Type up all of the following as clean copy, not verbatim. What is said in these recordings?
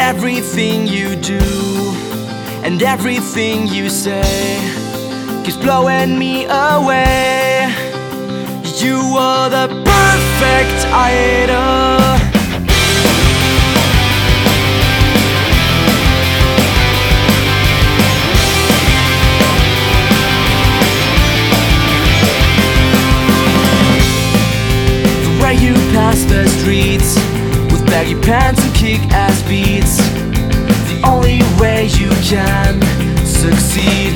Everything you do and everything you say keeps blowing me away. You are the perfect idol. The way you pass the streets with baggy pants and kick-ass beats, the only way you can succeed.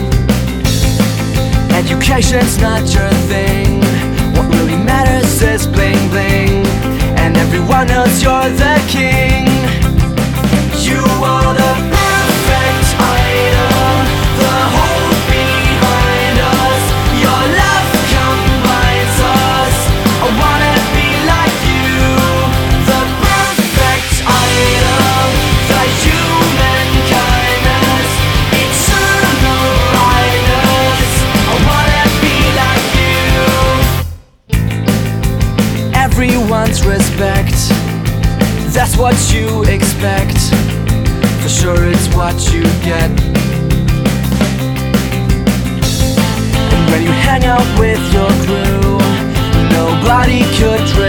Education's not your thing. What really matters is bling bling, and everyone knows you're the king. You are the perfect idol, the hope behind us. Your love combines us. I wanna be like you, the perfect idol, the human kindness, eternal lightness. I wanna be like you. Everyone's respect, that's what you expect. For sure it's what you get. And when you hang out with your crew, nobody could